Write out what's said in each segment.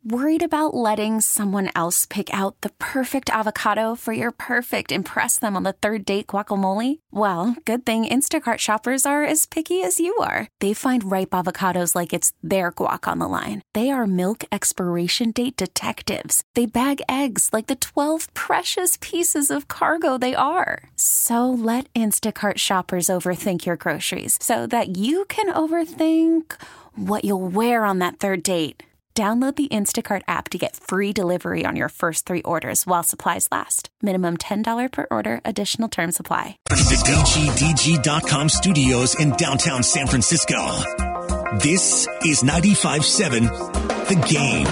Worried about letting someone else pick out the perfect avocado for your perfect impress them on the third date guacamole? Well, good thing Instacart shoppers are as picky as you are. They find ripe avocados like it's their guac on the line. They are milk expiration date detectives. They bag eggs like the 12 precious pieces of cargo they are. So let Instacart shoppers overthink your groceries so that you can overthink what you'll wear on that third date. Download the Instacart app to get free delivery on your first 3 orders while supplies last. Minimum $10 per order. Additional terms apply. The DGDG.com studios in downtown San Francisco. This is 95.7 The Game.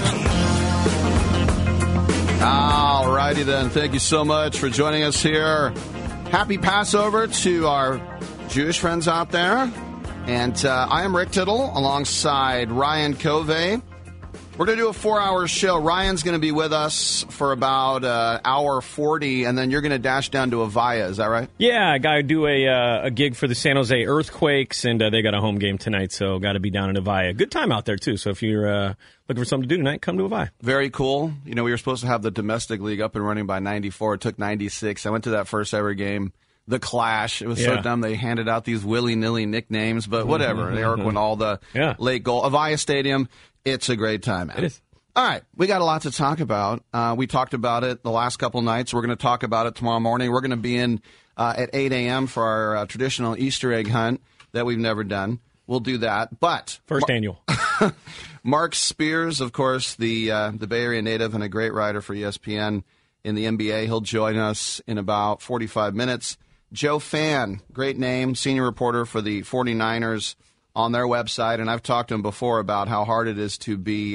All righty then. Thank you so much for joining us here. Happy Passover to our Jewish friends out there. And I am Rick Tittle alongside Ryan Covey. We're going to do a 4-hour show. Ryan's going to be with us for about hour 40, and then you're going to dash down to Avaya. Is that right? Yeah, I got to do a gig for the San Jose Earthquakes, and they got a home game tonight, so got to be down in Avaya. Good time out there, too. So if you're looking for something to do tonight, come to Avaya. Very cool. You know, we were supposed to have the domestic league up and running by 94. It took 96. I went to that first ever game. The Clash. It was so dumb. They handed out these willy-nilly nicknames, but whatever. Eric won all the late goal. Avaya Stadium. It's a great time. It is. All right. We got a lot to talk about. We talked about it the last couple nights. We're going to talk about it tomorrow morning. We're going to be in at 8 a.m. for our traditional Easter egg hunt that we've never done. We'll do that. But first annual. Mark Spears, of course, the Bay Area native and a great writer for ESPN in the NBA. He'll join us in about 45 minutes. Joe Fan, great name, senior reporter for the 49ers on their website, and I've talked to him before about how hard it is to be,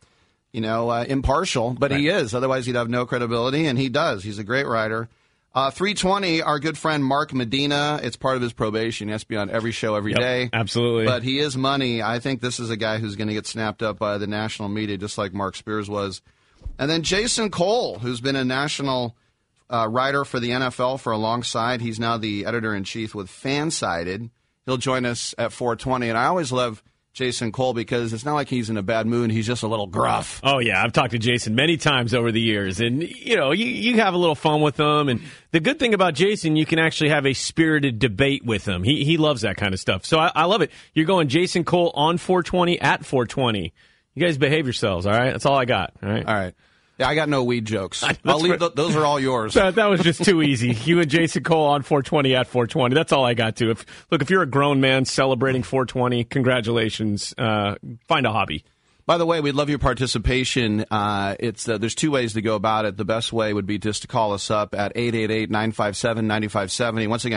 impartial, but he is. Otherwise, he'd have no credibility, and he does. He's a great writer. 320, our good friend Mark Medina. It's part of his probation. He has to be on every show every day. Absolutely. But he is money. I think this is a guy who's going to get snapped up by the national media, just like Mark Spears was. And then Jason Cole, who's been a national writer for the NFL for a long side. He's now the editor-in-chief with Fansided. He'll join us at 4:20, and I always love Jason Cole because it's not like he's in a bad mood. He's just a little gruff. Oh, yeah. I've talked to Jason many times over the years, and, you have a little fun with him. And the good thing about Jason, you can actually have a spirited debate with him. He loves that kind of stuff. So I love it. You're going Jason Cole on 420 at 420. You guys behave yourselves, all right? That's all I got, all right? All right. Yeah, I got no weed jokes. I'll leave those are all yours. That was just too easy. You and Jason Cole on 420 at 420. That's all I got to. If you're a grown man celebrating 420, congratulations. Find a hobby. By the way, we'd love your participation. There's 2 ways to go about it. The best way would be just to call us up at 888-957-9570. Once again,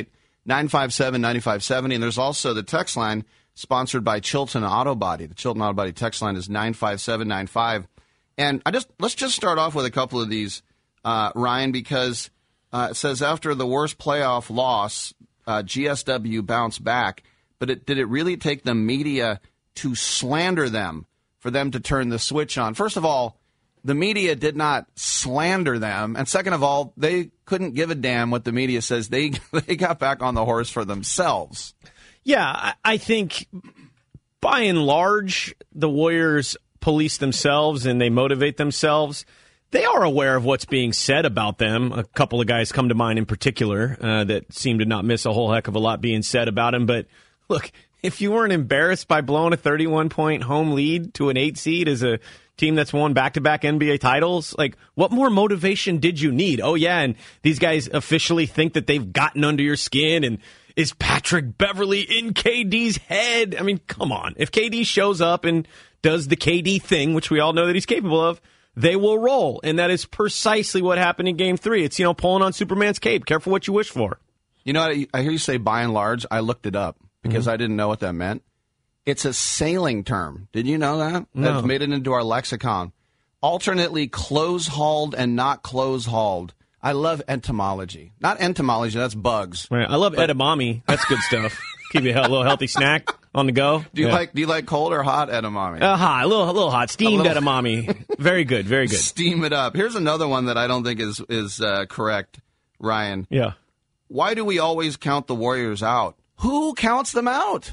888-957-9570. And there's also the text line sponsored by Chilton Auto Body. The Chilton Auto Body text line is 95795. And let's just start off with a couple of these, Ryan, because it says after the worst playoff loss, GSW bounced back. But did it really take the media to slander them for them to turn the switch on? First of all, the media did not slander them. And second of all, they couldn't give a damn what the media says. They got back on the horse for themselves. Yeah, I think by and large, the Warriors police themselves and they motivate themselves. They are aware of what's being said about them. A couple of guys come to mind in particular that seem to not miss a whole heck of a lot being said about him. But look, if you weren't embarrassed by blowing a 31-point home lead to an 8 seed as a team that's won back-to-back NBA titles, like, what more motivation did you need? Oh, yeah, and these guys officially think that they've gotten under your skin, and is Patrick Beverley in KD's head? I mean, come on. If KD shows up and does the KD thing, which we all know that he's capable of, they will roll. And that is precisely what happened in Game 3. It's, pulling on Superman's cape. Careful what you wish for. You know what? I hear you say by and large. I looked it up because I didn't know what that meant. It's a sailing term. Did you know that? No. That's made it into our lexicon. Alternately close-hauled and not close-hauled. I love entomology. Not entomology, that's bugs. Right. I love edamame. That's good stuff. Keep you a little healthy snack on the go. Do you like cold or hot edamame? Hot, a little hot. Steamed edamame. Very good, very good. Steam it up. Here's another one that I don't think is correct, Ryan. Yeah. Why do we always count the Warriors out? Who counts them out?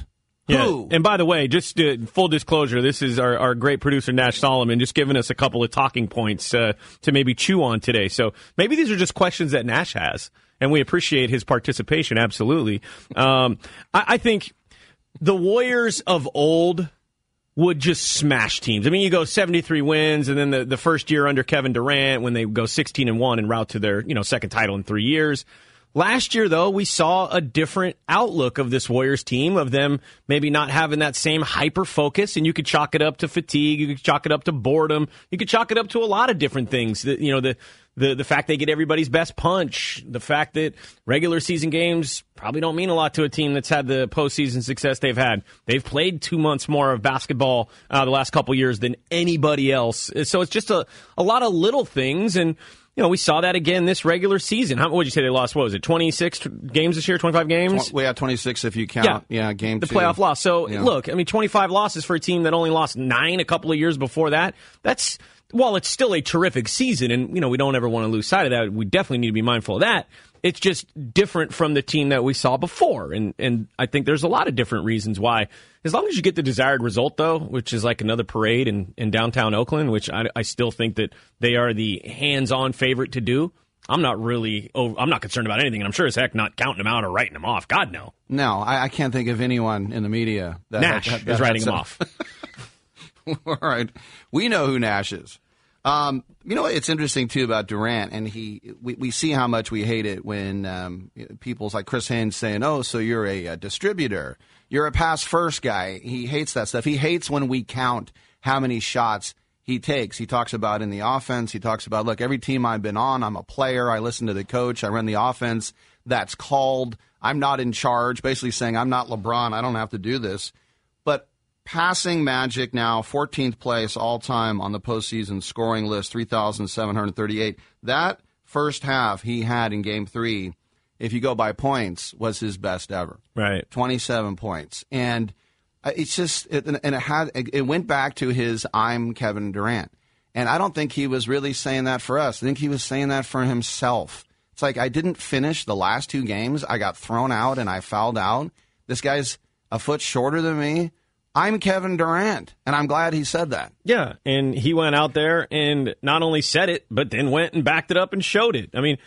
Yeah. Who? And by the way, just full disclosure, this is our great producer, Nash Solomon, just giving us a couple of talking points to maybe chew on today. So maybe these are just questions that Nash has, and we appreciate his participation, absolutely. I think the Warriors of old would just smash teams. I mean, you go 73 wins, and then the first year under Kevin Durant, when they go 16-1 en route to their second title in 3 years. Last year, though, we saw a different outlook of this Warriors team, of them maybe not having that same hyper-focus, and you could chalk it up to fatigue, you could chalk it up to boredom, you could chalk it up to a lot of different things. The fact they get everybody's best punch, the fact that regular season games probably don't mean a lot to a team that's had the postseason success they've had. They've played 2 months more of basketball the last couple years than anybody else. So it's just a lot of little things, and we saw that again this regular season. What would you say they lost? What was it, 26 games this year, 25 games? We had 26 if you count game the 2. Playoff loss. So, look, 25 losses for a team that only lost 9 a couple of years before that. While it's still a terrific season, and, we don't ever want to lose sight of that, we definitely need to be mindful of that. It's just different from the team that we saw before. And I think there's a lot of different reasons why. As long as you get the desired result, though, which is like another parade in downtown Oakland, which I still think that they are the hands-on favorite to do, I'm not concerned about anything. And I'm sure as heck not counting them out or writing them off. God, no. No, I can't think of anyone in the media that Nash is writing them off. All right. We know who Nash is. It's interesting, too, about Durant, and we see how much we hate it when people's like Chris Haynes saying, oh, so you're a distributor. You're a pass-first guy. He hates that stuff. He hates when we count how many shots he takes. He talks about in the offense. He talks about, look, every team I've been on, I'm a player. I listen to the coach. I run the offense. That's called. I'm not in charge, basically saying I'm not LeBron. I don't have to do this. But passing Magic now, 14th place all-time on the postseason scoring list, 3,738. That first half he had in Game 3, if you go by points, was his best ever. Right. 27 points. And it's just, it went back to his I'm Kevin Durant. And I don't think he was really saying that for us. I think he was saying that for himself. It's like, I didn't finish the last 2 games. I got thrown out and I fouled out. This guy's a foot shorter than me. I'm Kevin Durant, and I'm glad he said that. Yeah, and he went out there and not only said it, but then went and backed it up and showed it. I mean,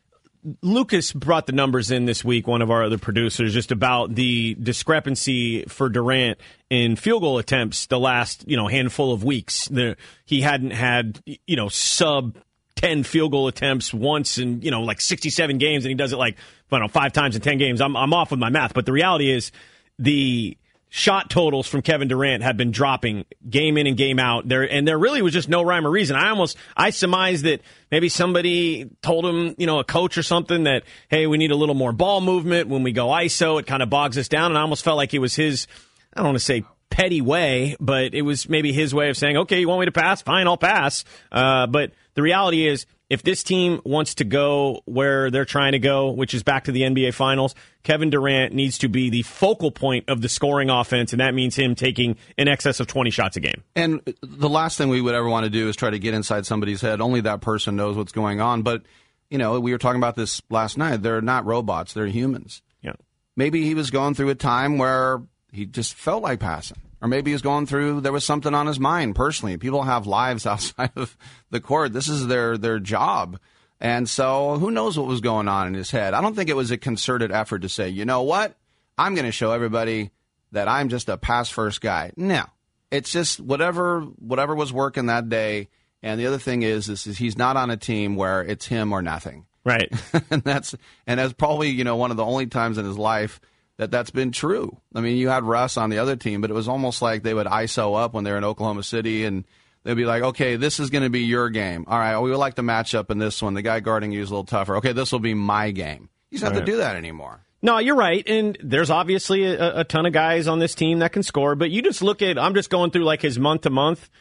Lucas brought the numbers in this week, one of our other producers, just about the discrepancy for Durant in field goal attempts the last, handful of weeks. He hadn't had, sub 10 field goal attempts once in, 67 games, and he does it 5 times in 10 games. I'm off with my math, but the reality is the shot totals from Kevin Durant have been dropping game in and game out. There really was just no rhyme or reason. I surmised that maybe somebody told him, a coach or something, that, hey, we need a little more ball movement when we go ISO. It kind of bogs us down. And I almost felt like it was his, I don't want to say petty way, but it was maybe his way of saying, okay, you want me to pass? Fine, I'll pass. But the reality is, if this team wants to go where they're trying to go, which is back to the NBA Finals, Kevin Durant needs to be the focal point of the scoring offense, and that means him taking in excess of 20 shots a game. And the last thing we would ever want to do is try to get inside somebody's head. Only that person knows what's going on. But, we were talking about this last night. They're not robots. They're humans. Yeah. Maybe he was going through a time where he just felt like passing. Or maybe he's going through, there was something on his mind personally. People have lives outside of the court. This is their job. And so who knows what was going on in his head. I don't think it was a concerted effort to say, you know what, I'm going to show everybody that I'm just a pass-first guy. No. It's just whatever was working that day. And the other thing is he's not on a team where it's him or nothing. Right. and that's probably, one of the only times in his life that's been true. I mean, you had Russ on the other team, but it was almost like they would ISO up when they were in Oklahoma City, and they'd be like, okay, this is going to be your game. All right, we would like the matchup in this one. The guy guarding you is a little tougher. Okay, this will be my game. You just have to do that anymore. No, you're right, and there's obviously a ton of guys on this team that can score, but you just look at, I'm just going through his month-to-month.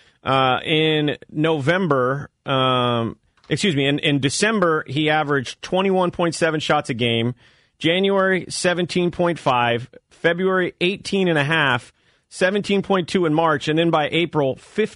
In November, in December, he averaged 21.7 shots a game. January, 17.5, February, 18.5, 17.2 in March, and then by April,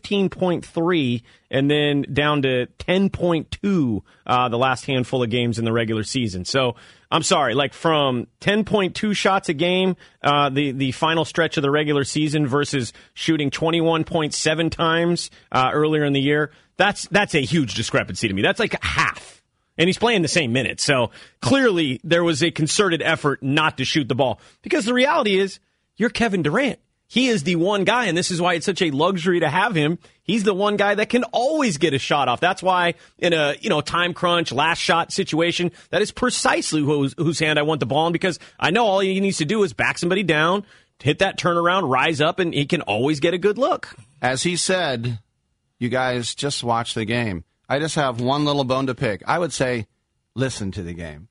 15.3, and then down to 10.2 the last handful of games in the regular season. So, I'm sorry, like from 10.2 shots a game, the final stretch of the regular season versus shooting 21.7 times earlier in the year, that's a huge discrepancy to me. That's like half. And he's playing the same minutes. So, clearly, there was a concerted effort not to shoot the ball. Because the reality is, you're Kevin Durant. He is the one guy, and this is why it's such a luxury to have him. He's the one guy that can always get a shot off. That's why in a time crunch, last shot situation, that is precisely whose hand I want the ball in, because I know all he needs to do is back somebody down, hit that turnaround, rise up, and he can always get a good look. As he said, you guys just watch the game. I just have one little bone to pick. I would say, listen to the game.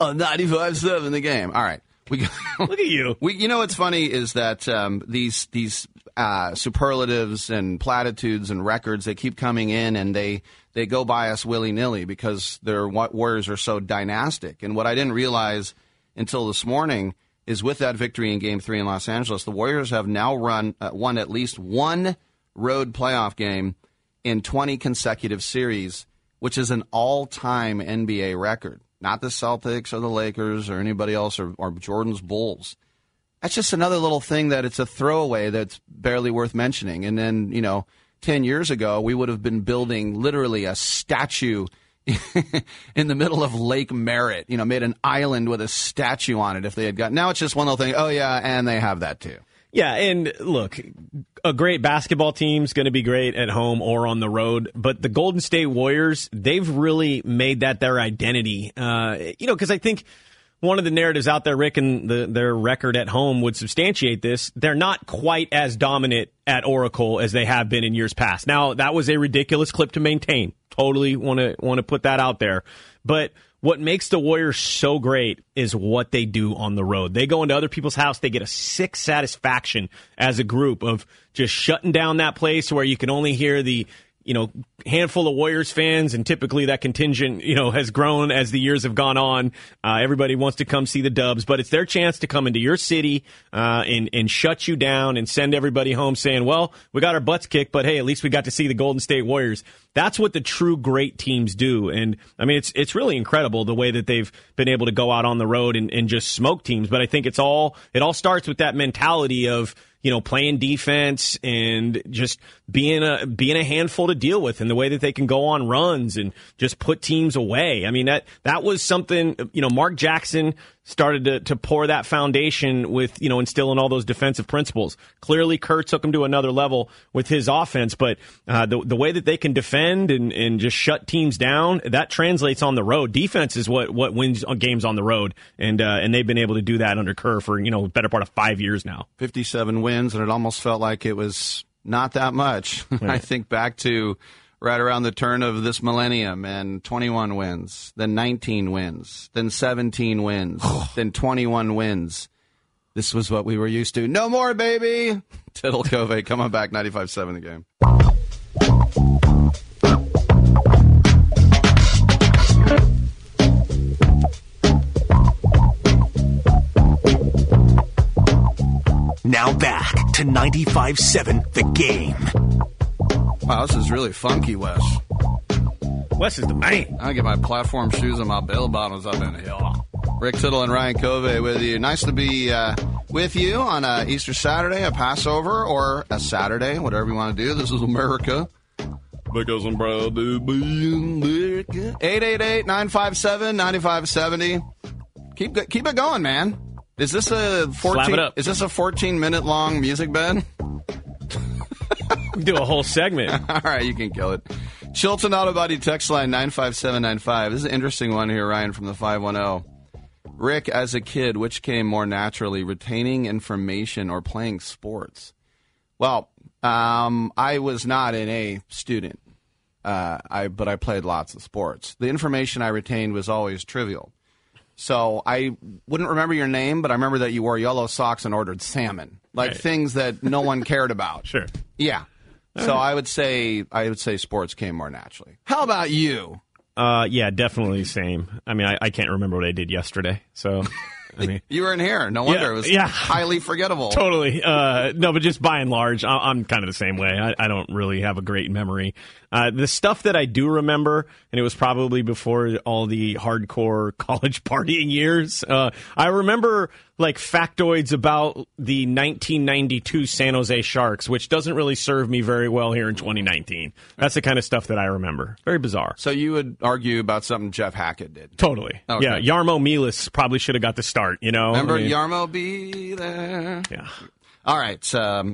95.7 the game. All right. Look at you. What's funny is that these superlatives and platitudes and records, they keep coming in, and they go by us willy-nilly because their Warriors are so dynastic. And what I didn't realize until this morning is with that victory in Game 3 in Los Angeles, the Warriors have now won at least one road playoff game in 20 consecutive series, which is an all-time NBA record. Not the Celtics or the Lakers or anybody else or Jordan's Bulls. That's just another little thing that it's a throwaway that's barely worth mentioning. And then, 10 years ago, we would have been building literally a statue in the middle of Lake Merritt, made an island with a statue on it if they had got. Now it's just one little thing. Oh, yeah, and they have that too. Yeah, and look, a great basketball team's going to be great at home or on the road, but the Golden State Warriors, they've really made that their identity. Because I think one of the narratives out there, Rick, and their record at home would substantiate this. They're not quite as dominant at Oracle as they have been in years past. Now, that was a ridiculous clip to maintain. Totally want to put that out there. But what makes the Warriors so great is what they do on the road. They go into other people's house. They get a sick satisfaction as a group of just shutting down that place where you can only hear the handful of Warriors fans, and typically that contingent, has grown as the years have gone on. Everybody wants to come see the Dubs, but it's their chance to come into your city and shut you down and send everybody home saying, well, we got our butts kicked, but hey, at least we got to see the Golden State Warriors. That's what the true great teams do. And I mean, it's really incredible the way that they've been able to go out on the road and just smoke teams. But I think it all starts with that mentality of, playing defense and just being a handful to deal with, and the way that they can go on runs and just put teams away. I mean, that was something, Mark Jackson started to pour that foundation with, instilling all those defensive principles. Clearly, Kurt took him to another level with his offense, but the way that they can defend and just shut teams down, that translates on the road. Defense is what wins games on the road, and they've been able to do that under Kerr for, better part of 5 years now. 57 wins, and it almost felt like it was not that much. Right. I think back to right around the turn of this millennium, and 21 wins, then 19 wins, then 17 wins, then 21 wins. This was what we were used to. No more, baby! Tittle Covey, come on back, 95.7 the game. Now back to 95.7 the game. Wow, this is really funky, Wes. Wes is the man. I get my platform shoes and my bell bottoms up in here. Rick Tittle and Ryan Covey with you. Nice to be with you on a Easter Saturday, a Passover, or a Saturday, whatever you want to do. This is America. Because I'm proud to be America. 888-957-9570. Keep it going, man. Is this a 14-minute long music bed? Do a whole segment. All right, you can kill it. Chilton Auto Body text line 95795. This is an interesting one here, Ryan, from the 510. Rick, as a kid, which came more naturally, retaining information or playing sports? Well, I was not an A student, but I played lots of sports. The information I retained was always trivial. So I wouldn't remember your name, but I remember that you wore yellow socks and ordered salmon, like right. Things that no one cared about. Sure. Yeah. All so right. I would say sports came more naturally. How about you? Yeah, definitely same. I mean, I can't remember what I did yesterday, so I mean, you weren't here. No wonder it was highly forgettable. Totally. No, but just by and large, I'm kind of the same way. I don't really have a great memory. The stuff that I do remember, and it was probably before all the hardcore college partying years, I remember like factoids about the 1992 San Jose Sharks, which doesn't really serve me very well here in 2019. That's the kind of stuff that I remember. Very bizarre. So you would argue about something Jeff Hackett did? Totally. Okay. Yeah, Jarmo Milas probably should have got the start, you know? Remember Jarmo be there? Yeah. All right.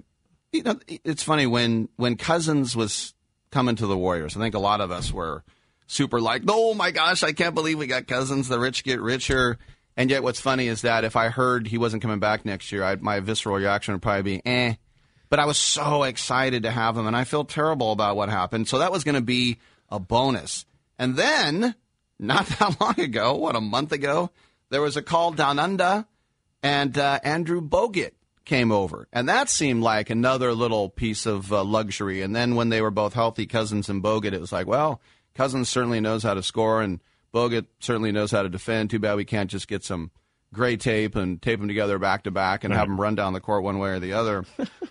It's funny, when Cousins was coming to the Warriors, I think a lot of us were super like, oh my gosh, I can't believe we got Cousins. The rich get richer. And yet what's funny is that if I heard he wasn't coming back next year, my visceral reaction would probably be, eh. But I was so excited to have him, and I feel terrible about what happened. So that was going to be a bonus. And then, not that long ago, a month ago, there was a call down under, and Andrew Bogut came over. And that seemed like another little piece of luxury. And then when they were both healthy, Cousins and Bogut, it was like, well, Cousins certainly knows how to score, and Bogut certainly knows how to defend. Too bad we can't just get some gray tape and tape them together back-to-back and have them run down the court one way or the other.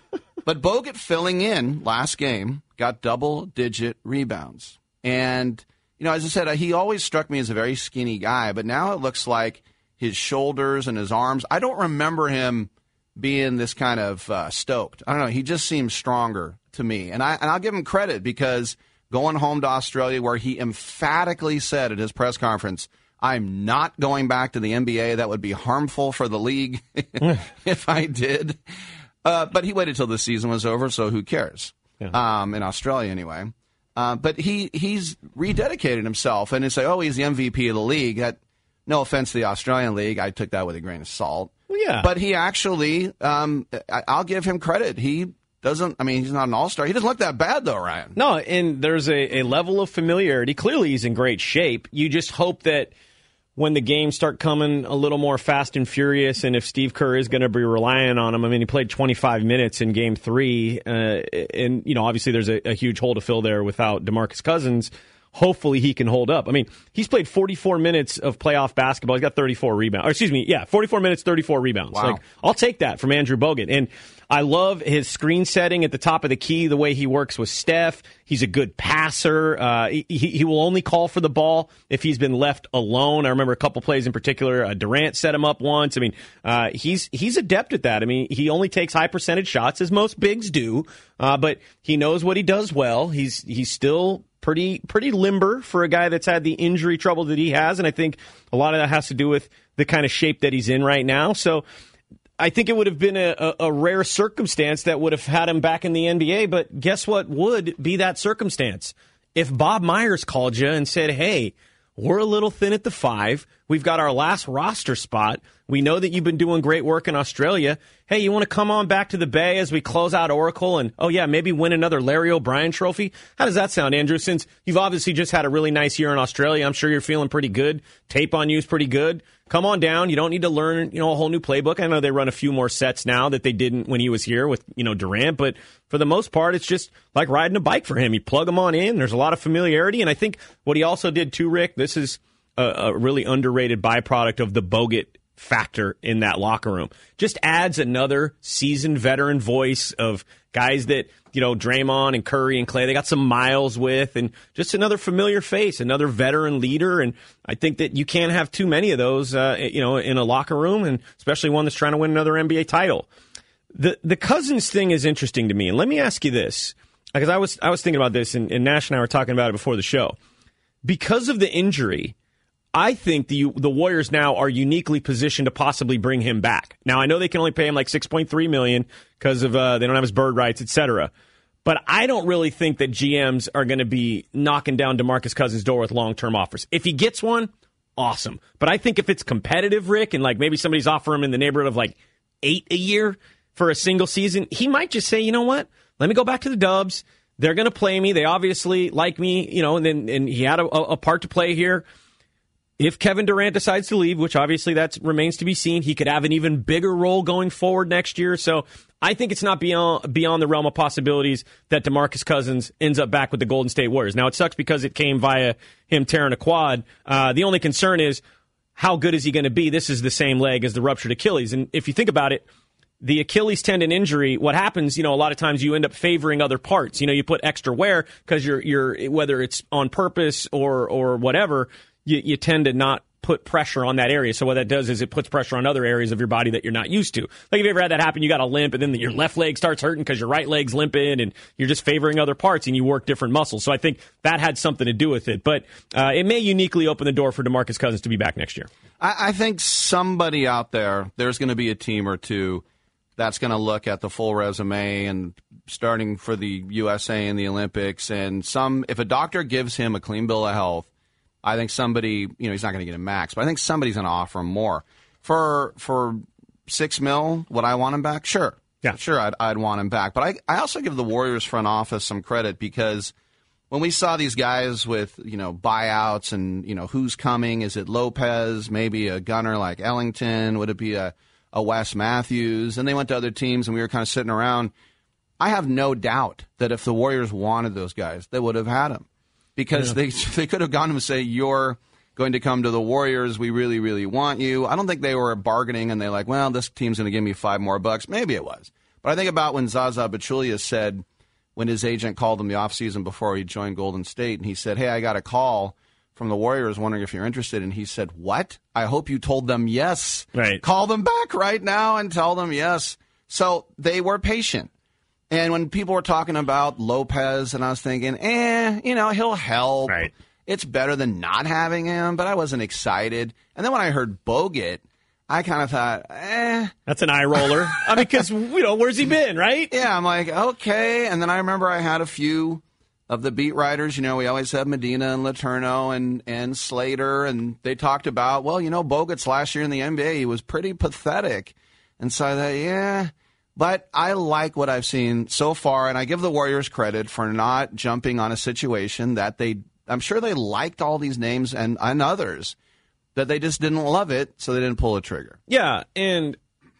But Bogut filling in last game got double-digit rebounds. And, as I said, he always struck me as a very skinny guy, but now it looks like his shoulders and his arms, I don't remember him being this kind of stoked. I don't know. He just seems stronger to me. And I'll give him credit because going home to Australia, where he emphatically said at his press conference, I'm not going back to the NBA. That would be harmful for the league if I did. But he waited till the season was over, so who cares? Yeah. In Australia, anyway. But he's rededicated himself, and they say, oh, he's the MVP of the league. That, no offense to the Australian League, I took that with a grain of salt. Well, yeah. But he actually, I'll give him credit. He's not an all-star. He doesn't look that bad, though, Ryan. No, and there's a level of familiarity. Clearly, he's in great shape. You just hope that when the games start coming a little more fast and furious, and if Steve Kerr is going to be relying on him, he played 25 minutes in Game 3, and, obviously there's a huge hole to fill there without DeMarcus Cousins. Hopefully he can hold up. He's played 44 minutes of playoff basketball. He's got 34 rebounds. 44 minutes, 34 rebounds. Wow. I'll take that from Andrew Bogut. And I love his screen setting at the top of the key, the way he works with Steph. He's a good passer. He will only call for the ball if he's been left alone. I remember a couple plays in particular. Durant set him up once. He's adept at that. He only takes high percentage shots, as most bigs do, but he knows what he does well. He's still pretty limber for a guy that's had the injury trouble that he has, and I think a lot of that has to do with the kind of shape that he's in right now. So I think it would have been a rare circumstance that would have had him back in the NBA, but guess what would be that circumstance? If Bob Myers called you and said, hey, we're a little thin at the 5. We've got our last roster spot. We know that you've been doing great work in Australia. Hey, you want to come on back to the Bay as we close out Oracle and, maybe win another Larry O'Brien trophy? How does that sound, Andrew? Since you've obviously just had a really nice year in Australia, I'm sure you're feeling pretty good. Tape on you is pretty good. Come on down. You don't need to learn, a whole new playbook. I know they run a few more sets now that they didn't when he was here with, Durant, but for the most part, it's just like riding a bike for him. You plug him on in. There's a lot of familiarity. And I think what he also did too, Rick, this is a really underrated byproduct of the Bogut factor in that locker room. Just adds another seasoned veteran voice of guys that, Draymond and Curry and Clay, they got some miles with, and just another familiar face, another veteran leader. And I think that you can't have too many of those, in a locker room, and especially one that's trying to win another NBA title. The Cousins thing is interesting to me. And let me ask you this, because I was thinking about this, and Nash and I were talking about it before the show. Because of the injury, I think the Warriors now are uniquely positioned to possibly bring him back. Now, I know they can only pay him like $6.3 million because of they don't have his bird rights, etc. But I don't really think that GMs are going to be knocking down DeMarcus Cousins' door with long-term offers. If he gets one, awesome. But I think if it's competitive, Rick, and like maybe somebody's offering him in the neighborhood of like $8 a year for a single season, he might just say, you know what? Let me go back to the Dubs. They're going to play me. They obviously like me, and he had a part to play here. If Kevin Durant decides to leave, which obviously that remains to be seen, he could have an even bigger role going forward next year. So I think it's not beyond the realm of possibilities that DeMarcus Cousins ends up back with the Golden State Warriors. Now, it sucks because it came via him tearing a quad. The only concern is, how good is he going to be? This is the same leg as the ruptured Achilles. And if you think about it, the Achilles tendon injury, what happens, a lot of times you end up favoring other parts. You put extra wear because you're whether it's on purpose or whatever, you tend to not put pressure on that area. So what that does is it puts pressure on other areas of your body that you're not used to. Like if you ever had that happen, you got a limp and then your left leg starts hurting because your right leg's limping and you're just favoring other parts and you work different muscles. So I think that had something to do with it. But it may uniquely open the door for DeMarcus Cousins to be back next year. I think somebody out there's going to be a team or two that's going to look at the full resume and starting for the USA and the Olympics. And if a doctor gives him a clean bill of health, I think somebody, he's not going to get a max, but I think somebody's going to offer him more. For $6 million, would I want him back? Sure. Yeah. Sure, I'd want him back. But I also give the Warriors front office some credit because when we saw these guys with, buyouts and, who's coming, is it Lopez, maybe a gunner like Ellington? Would it be a Wes Matthews? And they went to other teams and we were kind of sitting around. I have no doubt that if the Warriors wanted those guys, they would have had them. Because they could have gone to him and say, you're going to come to the Warriors. We really, really want you. I don't think they were bargaining and they're like, well, this team's going to give me $5 more. Maybe it was. But I think about when Zaza Pachulia said, when his agent called him the offseason before he joined Golden State, and he said, hey, I got a call from the Warriors wondering if you're interested. And he said, what? I hope you told them yes. Right. Call them back right now and tell them yes. So they were patient. And when people were talking about Lopez, and I was thinking, he'll help. Right. It's better than not having him, but I wasn't excited. And then when I heard Bogut, I kind of thought, That's an eye roller. I mean, because, where's he been, right? Yeah, I'm like, okay. And then I remember I had a few of the beat writers. We always have Medina and Letourneau and Slater, and they talked about, Bogut's last year in the NBA, he was pretty pathetic. And so I thought, yeah. But I like what I've seen so far, and I give the Warriors credit for not jumping on a situation that I'm sure they liked all these names and others, that they just didn't love it, so they didn't pull the trigger. Yeah, and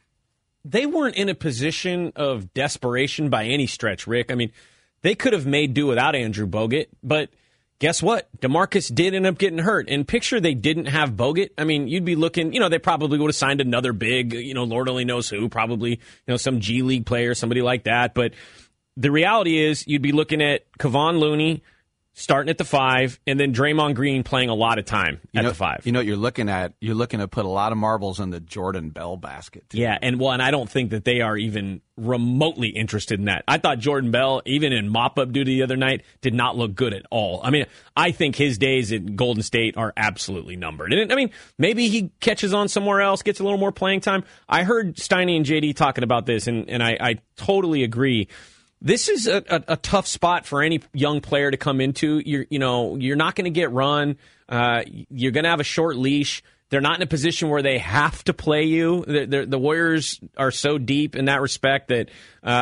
they weren't in a position of desperation by any stretch, Rick. I mean, they could have made do without Andrew Bogut, but guess what? DeMarcus did end up getting hurt. And picture they didn't have Bogut. I mean, you'd be looking, they probably would have signed another big, Lord only knows who, probably, some G League player, somebody like that. But the reality is you'd be looking at Kevon Looney starting at the 5, and then Draymond Green playing a lot of time at the 5. You know what you're looking at? You're looking to put a lot of marbles in the Jordan Bell basket, too. Yeah, and I don't think that they are even remotely interested in that. I thought Jordan Bell, even in mop-up duty the other night, did not look good at all. I mean, I think his days at Golden State are absolutely numbered. And, maybe he catches on somewhere else, gets a little more playing time. I heard Steiny and JD talking about this, and I totally agree. This is a tough spot for any young player to come into. You're not going to get run. You're going to have a short leash. They're not in a position where they have to play you. The Warriors are so deep in that respect that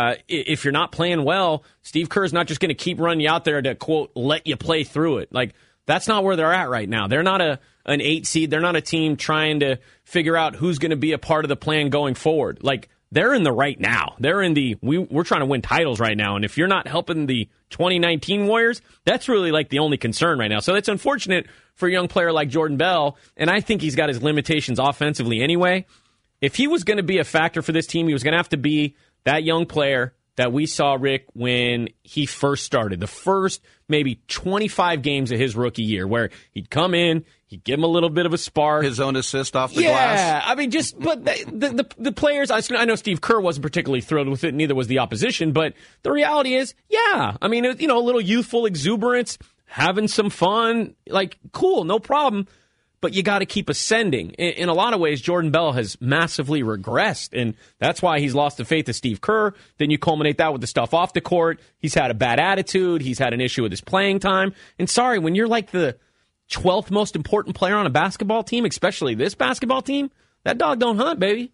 if you're not playing well, Steve Kerr's not just going to keep running you out there to, quote, let you play through it. Like, that's not where they're at right now. They're not an 8 seed. They're not a team trying to figure out who's going to be a part of the plan going forward. Like, they're in the right now. They're in we're trying to win titles right now. And if you're not helping the 2019 Warriors, that's really like the only concern right now. So it's unfortunate for a young player like Jordan Bell. And I think he's got his limitations offensively anyway. If he was going to be a factor for this team, he was going to have to be that young player that we saw, Rick, when he first started. The first maybe 25 games of his rookie year where he'd come in, he'd give him a little bit of a spark. His own assist off the Yeah, glass. I mean, but the players, I know Steve Kerr wasn't particularly thrilled with it, neither was the opposition, but the reality is, yeah, I mean, a little youthful exuberance, having some fun, like, cool, no problem. But you got to keep ascending. In a lot of ways, Jordan Bell has massively regressed, and that's why he's lost the faith of Steve Kerr. Then you culminate that with the stuff off the court. He's had a bad attitude. He's had an issue with his playing time. And sorry, when you're like the 12th most important player on a basketball team, especially this basketball team, that dog don't hunt, baby.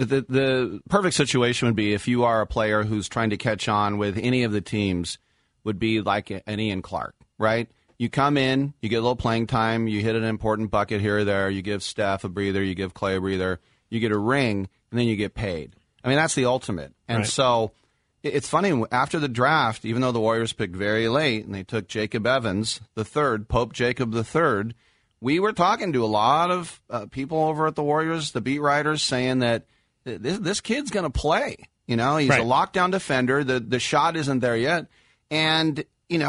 The perfect situation would be if you are a player who's trying to catch on with any of the teams, would be like an Ian Clark, right? You come in, you get a little playing time, you hit an important bucket here or there, you give Steph a breather, you give Clay a breather, you get a ring, and then you get paid. I mean, that's the ultimate. And right. So it's funny, after the draft, even though the Warriors picked very late, and they took Jacob Evans, the third, Pope Jacob the third, we were talking to a lot of people over at the Warriors, the beat writers, saying that this kid's going to play. He's a lockdown defender. The shot isn't there yet. And,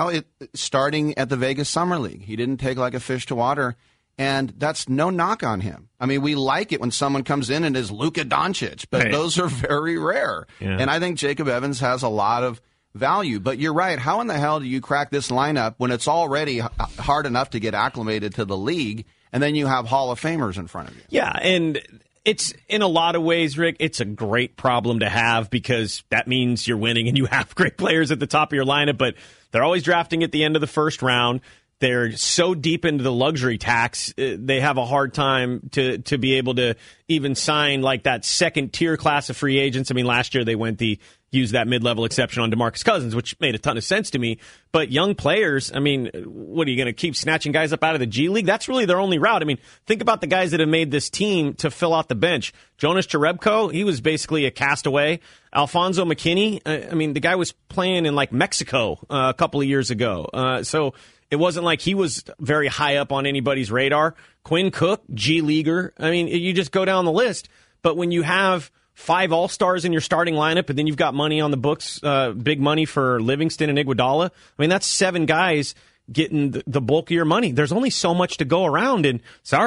starting at the Vegas Summer League, he didn't take like a fish to water. And that's no knock on him. I mean, we like it when someone comes in and is Luka Doncic, but those are very rare. Yeah. And I think Jacob Evans has a lot of value. But you're right. How in the hell do you crack this lineup when it's already hard enough to get acclimated to the league, and then you have Hall of Famers in front of you? Yeah, and it's, in a lot of ways, Rick, it's a great problem to have because that means you're winning and you have great players at the top of your lineup, but they're always drafting at the end of the first round. They're so deep into the luxury tax, they have a hard time to be able to even sign like that second-tier class of free agents. I mean, last year they used that mid-level exception on DeMarcus Cousins, which made a ton of sense to me. But young players, I mean, what are you going to keep snatching guys up out of the G League? That's really their only route. I mean, think about the guys that have made this team to fill out the bench. Jonas Jerebko, he was basically a castaway. Alfonso McKinney, I mean, the guy was playing in like Mexico a couple of years ago. So it wasn't like he was very high up on anybody's radar. Quinn Cook, G Leaguer. I mean, you just go down the list. But when you have 5 All-Stars in your starting lineup, and then you've got money on the books, big money for Livingston and Iguodala, I mean, that's 7 guys getting the bulk of your money. There's only so much to go around, and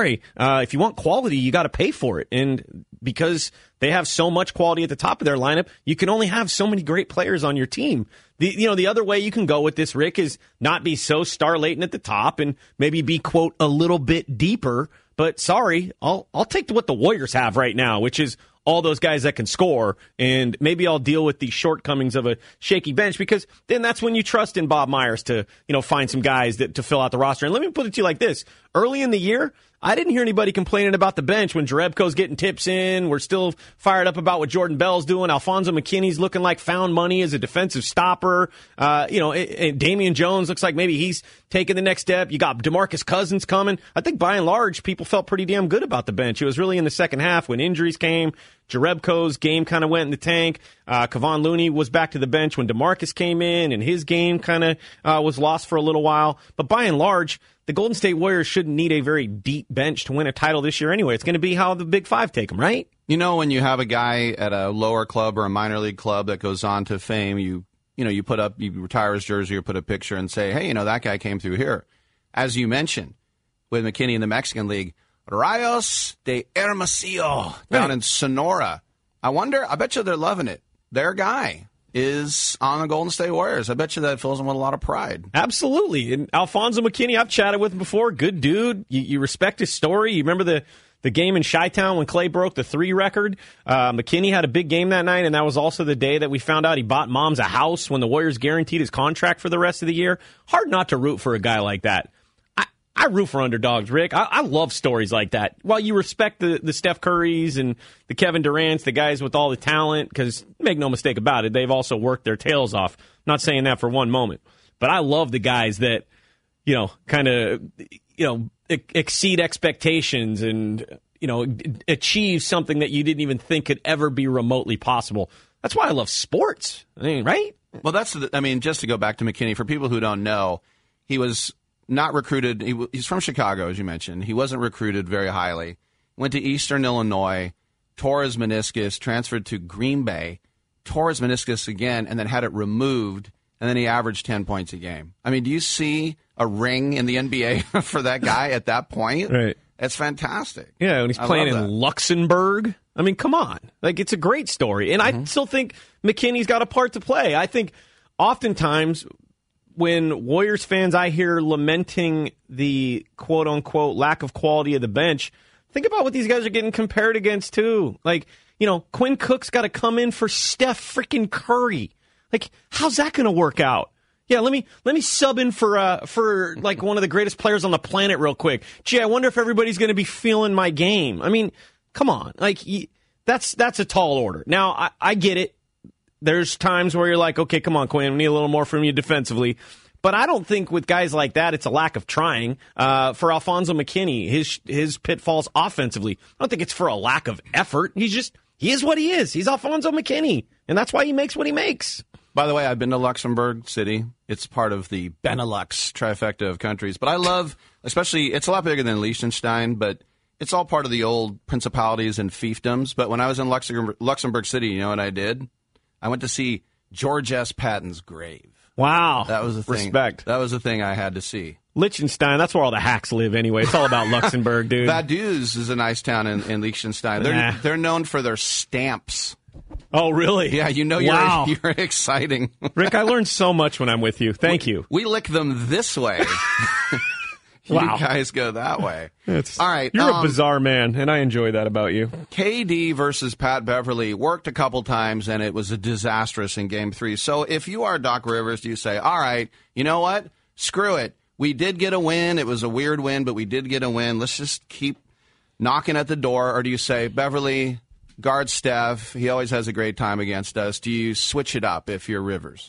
if you want quality, you got to pay for it. And because they have so much quality at the top of their lineup, you can only have so many great players on your team. The other way you can go with this, Rick, is not be so star-laden at the top and maybe be, quote, a little bit deeper. But I'll take what the Warriors have right now, which is all those guys that can score, and maybe I'll deal with the shortcomings of a shaky bench, because then that's when you trust in Bob Myers to, find some guys to fill out the roster. And let me put it to you like this. Early in the year, I didn't hear anybody complaining about the bench when Jerebko's getting tips in. We're still fired up about what Jordan Bell's doing. Alfonso McKinney's looking like found money as a defensive stopper. Damian Jones looks like maybe he's taking the next step. You got DeMarcus Cousins coming. I think by and large, people felt pretty damn good about the bench. It was really in the second half when injuries came. Jerebko's game kind of went in the tank. Kevon Looney was back to the bench when DeMarcus came in, and his game kind of was lost for a little while. But by and large, the Golden State Warriors shouldn't need a very deep bench to win a title this year anyway. It's going to be how the Big Five take them, right? When you have a guy at a lower club or a minor league club that goes on to fame, you retire his jersey or put a picture and say, hey, that guy came through here. As you mentioned, with McKinney in the Mexican League, Rayos de Hermosillo down in Sonora. I bet you they're loving it. Their guy is on the Golden State Warriors. I bet you that fills them with a lot of pride. Absolutely. And Alfonso McKinney, I've chatted with him before. Good dude. You respect his story. You remember the game in Chi-Town when Clay broke the 3 record? McKinney had a big game that night, and that was also the day that we found out he bought Moms a house when the Warriors guaranteed his contract for the rest of the year. Hard not to root for a guy like that. I root for underdogs, Rick. I love stories like that. While you respect the Steph Currys and the Kevin Durants, the guys with all the talent, because make no mistake about it, they've also worked their tails off. Not saying that for one moment. But I love the guys that, exceed expectations and, achieve something that you didn't even think could ever be remotely possible. That's why I love sports. I mean, right? Well, just to go back to McKinney, for people who don't know, he was not recruited. He's from Chicago, as you mentioned. He wasn't recruited very highly. Went to Eastern Illinois, tore his meniscus, transferred to Green Bay, tore his meniscus again, and then had it removed, and then he averaged 10 points a game. I mean, do you see a ring in the NBA for that guy at that point? Right. It's fantastic. Yeah, when he's playing in Luxembourg. I mean, come on. Like, it's a great story. And I still think McKinney's got a part to play. I think oftentimes when Warriors fans I hear lamenting the quote-unquote lack of quality of the bench, think about what these guys are getting compared against, too. Like, Quinn Cook's got to come in for Steph freaking Curry. Like, how's that going to work out? Yeah, let me sub in for like one of the greatest players on the planet real quick. Gee, I wonder if everybody's going to be feeling my game. I mean, come on. Like, that's a tall order. Now, I get it. There's times where you're like, okay, come on, Quinn, we need a little more from you defensively. But I don't think with guys like that, it's a lack of trying. For Alfonso McKinney, his pitfalls offensively, I don't think it's for a lack of effort. He is what he is. He's Alfonso McKinney, and that's why he makes what he makes. By the way, I've been to Luxembourg City. It's part of the Benelux trifecta of countries. But I love, especially, it's a lot bigger than Liechtenstein, but it's all part of the old principalities and fiefdoms. But when I was in Luxembourg City, you know what I did? I went to see George S. Patton's grave. Wow. That was the thing. Respect. That was the thing I had to see. Liechtenstein, that's where all the hacks live anyway. It's all about Luxembourg, dude. Vaduz is a nice town in Liechtenstein. They're known for their stamps. Oh, really? Yeah, you know you're exciting. Rick, I learned so much when I'm with you. Thank you. We lick them this way. Wow. You guys go that way. All right. You're a bizarre man, and I enjoy that about you. KD versus Pat Beverly worked a couple times, and it was a disastrous in Game 3. So if you are Doc Rivers, do you say, all right, you know what? Screw it. We did get a win. It was a weird win, but we did get a win. Let's just keep knocking at the door. Or do you say, Beverly, guard Steph. He always has a great time against us. Do you switch it up if you're Rivers?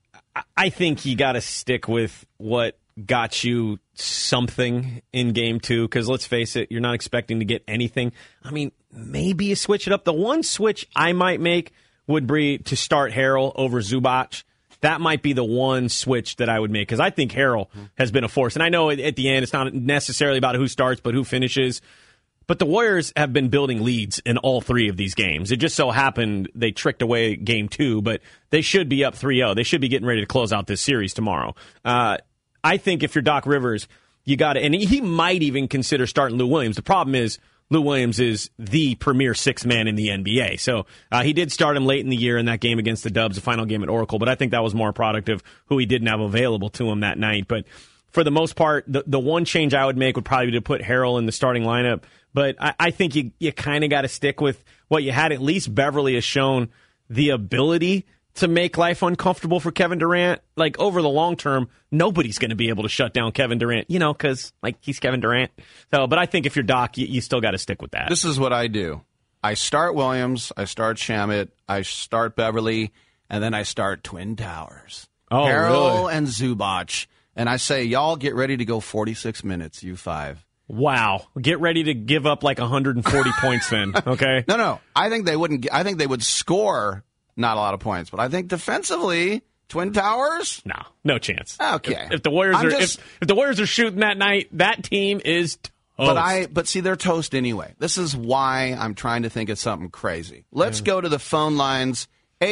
I think you got to stick with what got you something in Game 2, because let's face it, you're not expecting to get anything. I mean, maybe you switch it up. The one switch I might make would be to start Harrell over Zubac. That might be the one switch that I would make, because I think Harrell has been a force. And I know at the end it's not necessarily about who starts, but who finishes. But the Warriors have been building leads in all three of these games. It just so happened they tricked away Game 2, but they should be up 3-0. They should be getting ready to close out this series tomorrow. I think if you're Doc Rivers, you got to, and he might even consider starting Lou Williams. The problem is Lou Williams is the premier sixth man in the NBA. So he did start him late in the year in that game against the Dubs, the final game at Oracle, but I think that was more a product of who he didn't have available to him that night. But for the most part, the one change I would make would probably be to put Harrell in the starting lineup. But I think you kind of got to stick with what you had. At least Beverly has shown the ability to make life uncomfortable for Kevin Durant. Like, over the long term, nobody's going to be able to shut down Kevin Durant, because, he's Kevin Durant. So, but I think if you're Doc, you still got to stick with that. This is what I do. I start Williams, I start Shamet, I start Beverly, and then I start Twin Towers. Oh, Harrell really? and Zubac. And I say, y'all get ready to go 46 minutes, you five. Wow. Get ready to give up 140 points then, okay? No. I think they wouldn't. I think they would score not a lot of points, but I think defensively, Twin Towers? No chance. Okay. If the Warriors if the Warriors are shooting that night, that team is toast. But see, they're toast anyway. This is why I'm trying to think of something crazy. Let's go to the phone lines,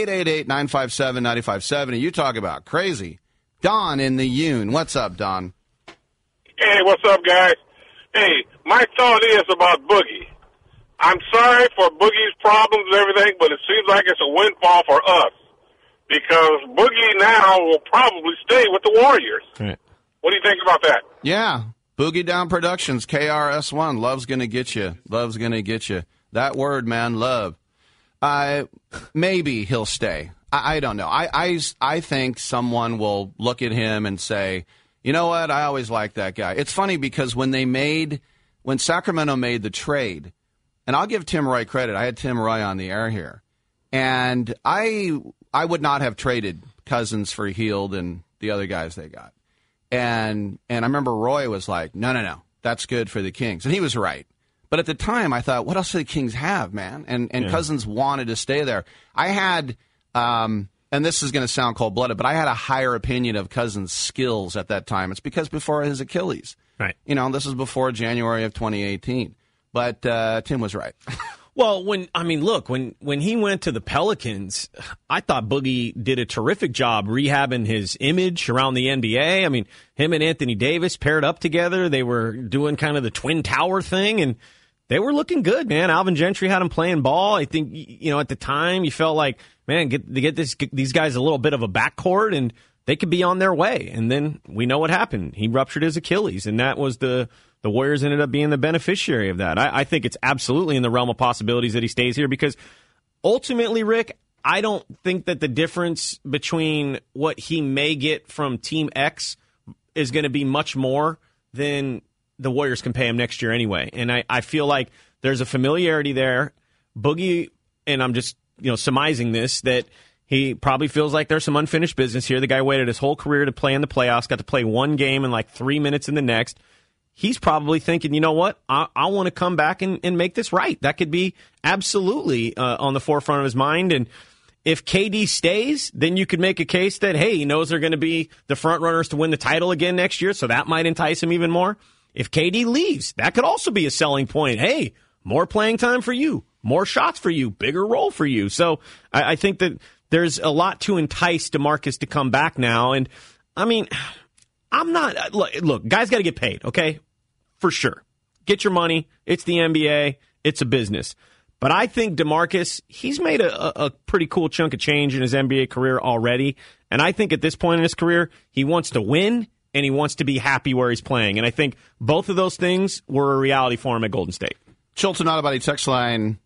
888-957-9570. You talk about crazy. Don in the Yoon. What's up, Don? Hey, what's up, guys? Hey, my thought is about Boogie. I'm sorry for Boogie's problems and everything, but it seems like it's a windfall for us because Boogie now will probably stay with the Warriors. Right. What do you think about that? Yeah. Boogie Down Productions, KRS-One. Love's going to get you. Love's going to get you. That word, man, love. Maybe he'll stay. I don't know. I think someone will look at him and say, you know what? I always liked that guy. It's funny because when Sacramento made the trade, and I'll give Tim Roy credit. I had Tim Roy on the air here. And I would not have traded Cousins for Hield and the other guys they got. And I remember Roy was like, no, that's good for the Kings. And he was right. But at the time, I thought, what else do the Kings have, man? And Cousins wanted to stay there. I had, and this is going to sound cold-blooded, but I had a higher opinion of Cousins' skills at that time. It's because before his Achilles. Right. This is before January of 2018. But Tim was right. Well, when he went to the Pelicans, I thought Boogie did a terrific job rehabbing his image around the NBA. I mean, him and Anthony Davis paired up together. They were doing kind of the Twin Tower thing, and they were looking good, man. Alvin Gentry had him playing ball. I think, at the time, you felt like, man, get these guys a little bit of a backcourt, and they could be on their way. And then we know what happened. He ruptured his Achilles, and that was the Warriors ended up being the beneficiary of that. I think it's absolutely in the realm of possibilities that he stays here because ultimately, Rick, I don't think that the difference between what he may get from Team X is going to be much more than the Warriors can pay him next year anyway. And I feel like there's a familiarity there. Boogie, and I'm just surmising this, that he probably feels like there's some unfinished business here. The guy waited his whole career to play in the playoffs, got to play one game in 3 minutes in the next. He's probably thinking, you know what, I want to come back and make this right. That could be absolutely on the forefront of his mind. And if KD stays, then you could make a case that, hey, he knows they're going to be the front runners to win the title again next year, so that might entice him even more. If KD leaves, that could also be a selling point. Hey, more playing time for you, more shots for you, bigger role for you. So I think that there's a lot to entice DeMarcus to come back now. And, I mean, I'm not – look, guys got to get paid, okay, for sure. Get your money. It's the NBA. It's a business. But I think DeMarcus, he's made a pretty cool chunk of change in his NBA career already. And I think at this point in his career, he wants to win and he wants to be happy where he's playing. And I think both of those things were a reality for him at Golden State. Chilton Auto Body text line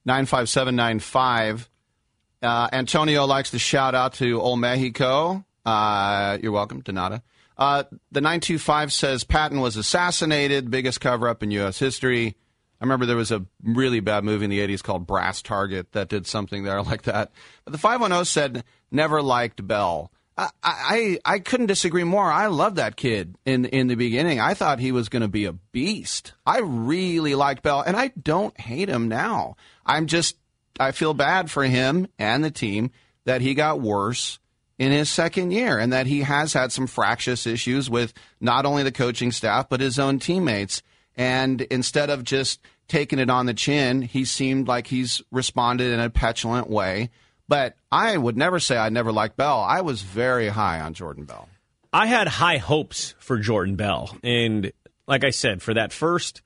95795. Antonio likes to shout out to Old Mexico. You're welcome, Donata. The 925 says Patton was assassinated, biggest cover-up in U.S. history. I remember there was a really bad movie in the 80s called Brass Target that did something there like that. But the 510 said, never liked Bell. I couldn't disagree more. I loved that kid in the beginning. I thought he was going to be a beast. I really liked Bell, and I don't hate him now. I feel bad for him and the team that he got worse in his second year and that he has had some fractious issues with not only the coaching staff but his own teammates. And instead of just taking it on the chin, he seemed like he's responded in a petulant way. But I would never say I never liked Bell. I was very high on Jordan Bell. I had high hopes for Jordan Bell. And like I said, for that first,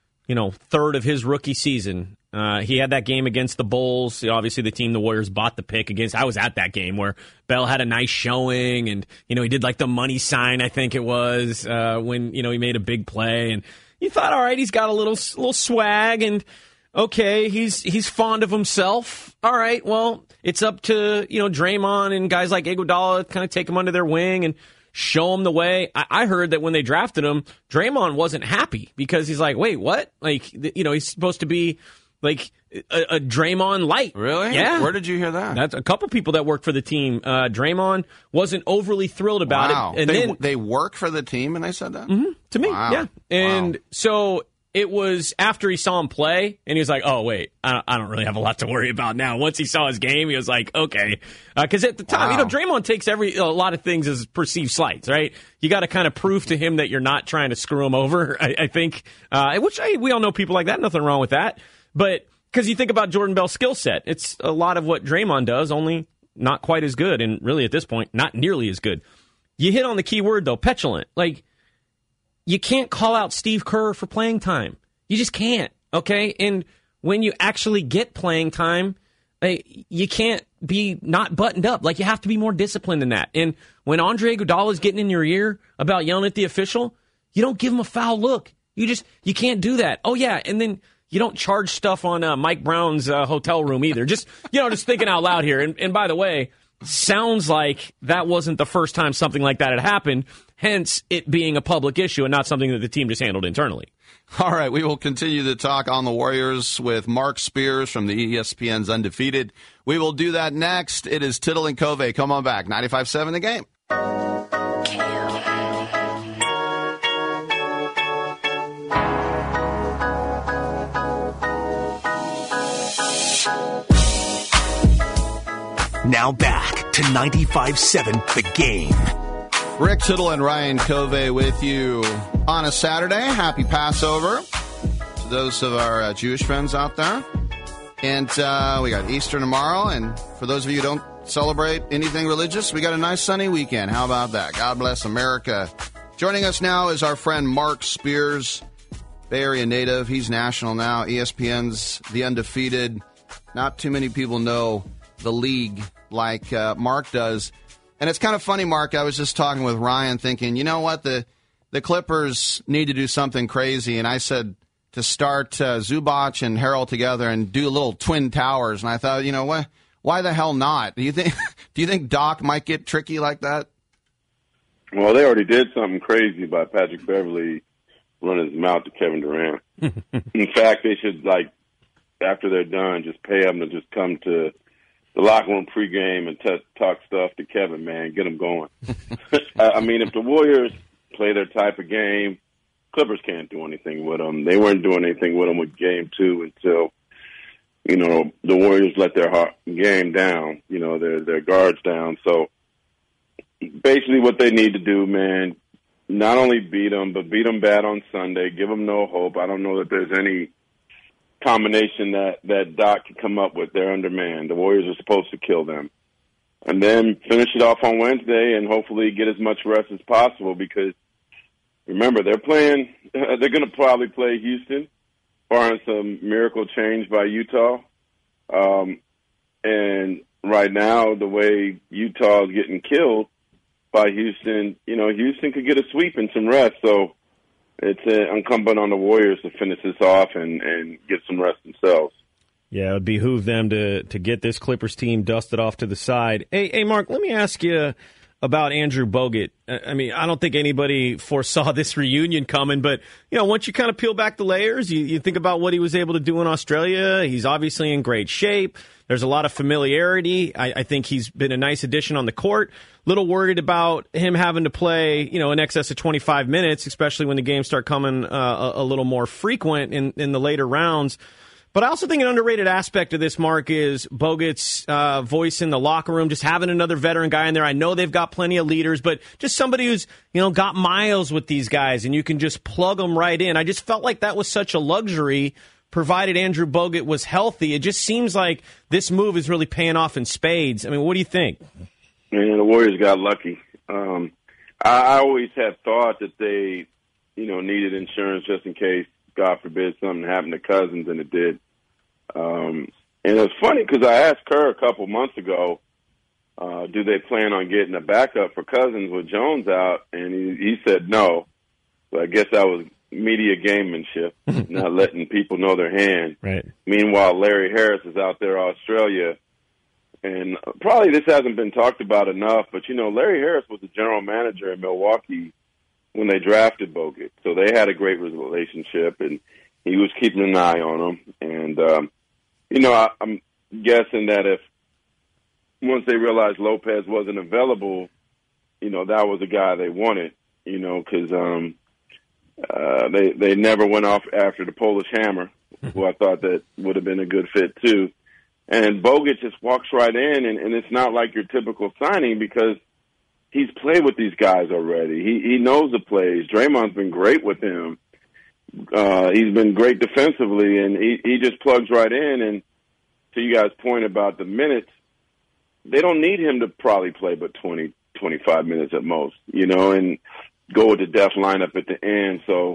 third of his rookie season, he had that game against the Bulls. Obviously, the team the Warriors bought the pick against. I was at that game where Bell had a nice showing. And, he did like the money sign, I think it was, when, he made a big play. And you thought, all right, he's got a little swag and, okay, he's fond of himself. All right, well, it's up to, Draymond and guys like Iguodala kind of take him under their wing and show him the way. I heard that when they drafted him, Draymond wasn't happy because he's like, wait, what? Like, he's supposed to be like a Draymond light. Really? Yeah. Where did you hear that? That's a couple people that work for the team. Draymond wasn't overly thrilled about it. And they work for the team and they said that? Mm-hmm, to me, wow. Yeah. And so it was after he saw him play, and he was like, oh, wait, I don't really have a lot to worry about now. Once he saw his game, he was like, okay. Because at the time, Draymond takes a lot of things as perceived slights, right? You got to kind of prove to him that you're not trying to screw him over, I think, we all know people like that. Nothing wrong with that. But because you think about Jordan Bell's skill set, it's a lot of what Draymond does, only not quite as good, and really at this point, not nearly as good. You hit on the key word, though, petulant. Like, you can't call out Steve Kerr for playing time. You just can't, okay? And when you actually get playing time, you can't be not buttoned up. Like, you have to be more disciplined than that. And when Andre Iguodala is getting in your ear about yelling at the official, you don't give him a foul look. You can't do that. Oh, yeah, and then you don't charge stuff on Mike Brown's hotel room either. Just thinking out loud here. And by the way, sounds like that wasn't the first time something like that had happened, hence it being a public issue and not something that the team just handled internally. All right, we will continue to talk on the Warriors with Mark Spears from the ESPN's Undefeated. We will do that next. It is Tittle and Covey. Come on back. 95.7 The Game. Now back to 95.7 The Game. Rick Tittle and Ryan Covey with you on a Saturday. Happy Passover to those of our Jewish friends out there. And we got Easter tomorrow. And for those of you who don't celebrate anything religious, we got a nice sunny weekend. How about that? God bless America. Joining us now is our friend Mark Spears, Bay Area native. He's national now. ESPN's The Undefeated. Not too many people know the league like Mark does. And it's kind of funny, Mark, I was just talking with Ryan thinking, you know what, the Clippers need to do something crazy. And I said to start Zubac and Harrell together and do little twin towers. And I thought, you know what, why the hell not? Do you think Doc might get tricky like that? Well, they already did something crazy by Patrick Beverly running his mouth to Kevin Durant. In fact, they should, after they're done, just pay them to just come to the locker room pregame and talk stuff to Kevin, man. Get them going. I mean, if the Warriors play their type of game, Clippers can't do anything with them. They weren't doing anything with them with Game 2 until the Warriors let their game down, their guards down. So basically what they need to do, man, not only beat them, but beat them bad on Sunday, give them no hope. I don't know that there's any combination that Doc can come up with. They're undermanned. The Warriors are supposed to kill them. And then finish it off on Wednesday and hopefully get as much rest as possible because, remember, they're going to probably play Houston, barring some miracle change by Utah. And right now, the way Utah is getting killed by Houston, Houston could get a sweep and some rest. So it's incumbent on the Warriors to finish this off and get some rest themselves. Yeah, it would behoove them to get this Clippers team dusted off to the side. Hey, Mark, let me ask you about Andrew Bogut. I mean, I don't think anybody foresaw this reunion coming, but, once you kind of peel back the layers, you think about what he was able to do in Australia. He's obviously in great shape. There's a lot of familiarity. I think he's been a nice addition on the court. Little worried about him having to play, in excess of 25 minutes, especially when the games start coming a little more frequent in the later rounds. But I also think an underrated aspect of this, Mark, is Bogut's voice in the locker room, just having another veteran guy in there. I know they've got plenty of leaders, but just somebody who's, got miles with these guys, and you can just plug them right in. I just felt like that was such a luxury, provided Andrew Bogut was healthy. It just seems like this move is really paying off in spades. I mean, what do you think? Man, the Warriors got lucky. I always had thought that they, needed insurance just in case, God forbid, something happened to Cousins, and it did. And it's funny because I asked Kerr a couple months ago, do they plan on getting a backup for Cousins with Jones out? And he said no. So I guess that was media gamemanship, not letting people know their hand. Right. Meanwhile, Larry Harris is out there, Australia. And probably this hasn't been talked about enough, but, Larry Harris was the general manager in Milwaukee when they drafted Bogut. So they had a great relationship, and he was keeping an eye on him. And, I'm guessing that if once they realized Lopez wasn't available, that was the guy they wanted, because they never went off after the Polish Hammer, who I thought that would have been a good fit too. And Bogut just walks right in, and it's not like your typical signing because he's played with these guys already. He knows the plays. Draymond's been great with him. He's been great defensively, and he just plugs right in. And to you guys' point about the minutes, they don't need him to probably play but 20, 25 minutes at most, and go with the death lineup at the end. So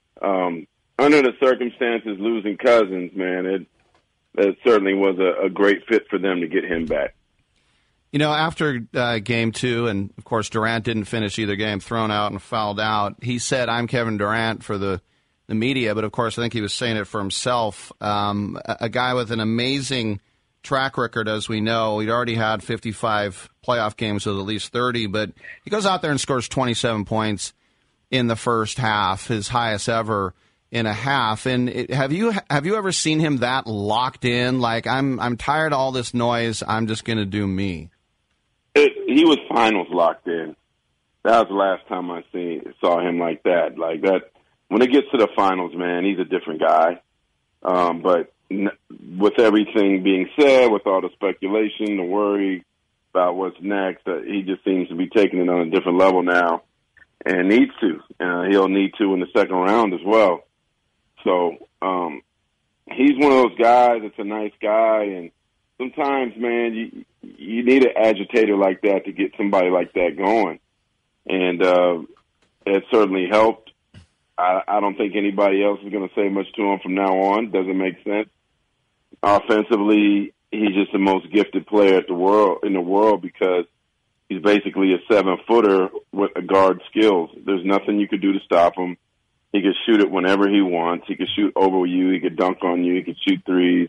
under the circumstances, losing Cousins, man, it certainly was a great fit for them to get him back. After game 2, and of course Durant didn't finish either game, thrown out and fouled out, he said, "I'm Kevin Durant" for the media, but of course I think he was saying it for himself. A guy with an amazing track record, as we know. He'd already had 55 playoff games with at least 30, but he goes out there and scores 27 points in the first half, his highest ever in a half. And have you ever seen him that locked in? Like, I'm tired of all this noise. I'm just going to do me. He was finals locked in. That was the last time I saw him like that. Like that, when it gets to the finals, man, he's a different guy. But with everything being said, with all the speculation, the worry about what's next, he just seems to be taking it on a different level now, and needs to. He'll need to in the second round as well. So he's one of those guys that's a nice guy, and sometimes, man, you need an agitator like that to get somebody like that going. And it certainly helped. I don't think anybody else is going to say much to him from now on. Doesn't make sense. Offensively, he's just the most gifted player in the world because he's basically a 7-footer with a guard skills. There's nothing you could do to stop him. He could shoot it whenever he wants. He could shoot over you. He could dunk on you. He could shoot threes.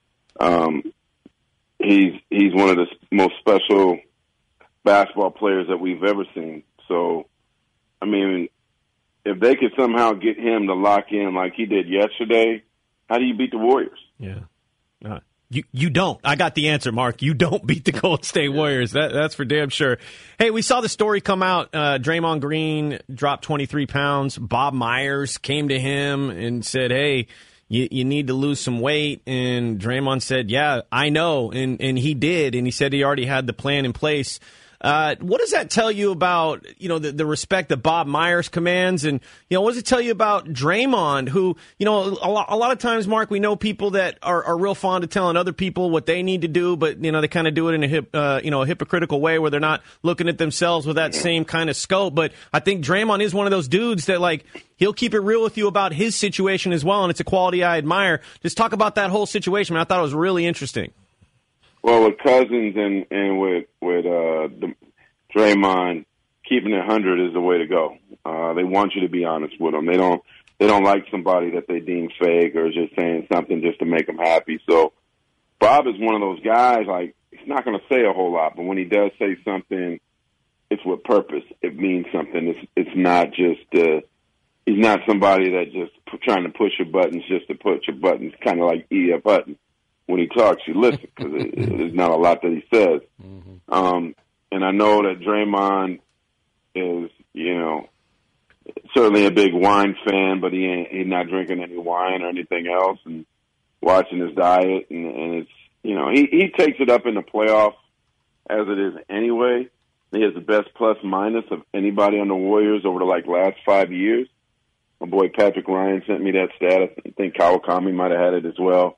He's one of the most special basketball players that we've ever seen. So, I mean, if they could somehow get him to lock in like he did yesterday, how do you beat the Warriors? Yeah. You don't. I got the answer, Mark. You don't beat the Golden State Warriors. That's for damn sure. Hey, we saw the story come out. Draymond Green dropped 23 pounds. Bob Myers came to him and said, hey, you need to lose some weight. And Draymond said, yeah, I know. And he did. And he said he already had the plan in place. What does that tell you about, the respect that Bob Myers commands? And, what does it tell you about Draymond, who, a lot of times, Mark, we know people that are real fond of telling other people what they need to do, but, they kind of do it in a hypocritical way where they're not looking at themselves with that same kind of scope. But I think Draymond is one of those dudes that, like, he'll keep it real with you about his situation as well, and it's a quality I admire. Just talk about that whole situation. I thought it was really interesting. Well, with Cousins and with Draymond, keeping it 100 is the way to go. They want you to be honest with them. They don't like somebody that they deem fake or just saying something just to make them happy. So Bob is one of those guys, like, he's not going to say a whole lot, but when he does say something, it's with purpose. It means something. It's not just he's not somebody that just trying to push your buttons just to push your buttons, kind of like E.F. Hutton. When he talks, you listen, because there's not a lot that he says. Mm-hmm. And I know that Draymond is, certainly a big wine fan, but he's not drinking any wine or anything else, and watching his diet, and it's, he takes it up in the playoffs as it is anyway. He has the best plus minus of anybody on the Warriors over the last 5 years. My boy Patrick Ryan sent me that stat. I think Kawakami might have had it as well.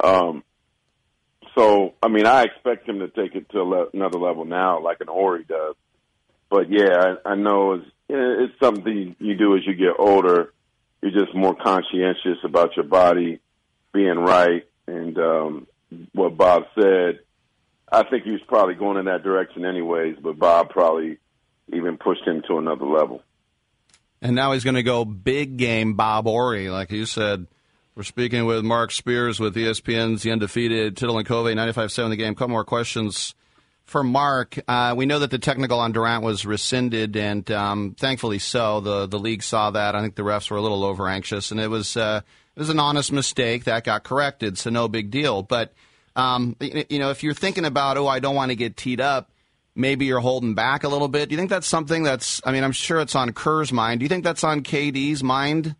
So, I expect him to take it to another level now, like an Horry does. But, yeah, I know it's something you do as you get older. You're just more conscientious about your body being right. And what Bob said, I think he was probably going in that direction anyways, but Bob probably even pushed him to another level. And now he's going to go big game Bob Horry, like you said. We're speaking with Mark Spears with ESPN's The Undefeated, Tittle and Covey, 95.7 The Game. A couple more questions for Mark. We know that the technical on Durant was rescinded, and thankfully so. The league saw that. I think the refs were a little over-anxious, and it was an honest mistake. That got corrected, so no big deal. But, if you're thinking about, I don't want to get teed up, maybe you're holding back a little bit. Do you think that's something that's, I'm sure it's on Kerr's mind. Do you think that's on KD's mind?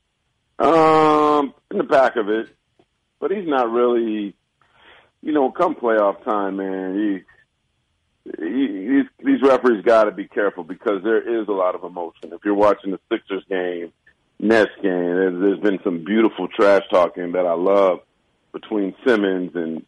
In the back of it, but he's not really, come playoff time, man, these referees got to be careful because there is a lot of emotion. If you're watching the Sixers game, Nets game, there's been some beautiful trash talking that I love between Simmons and,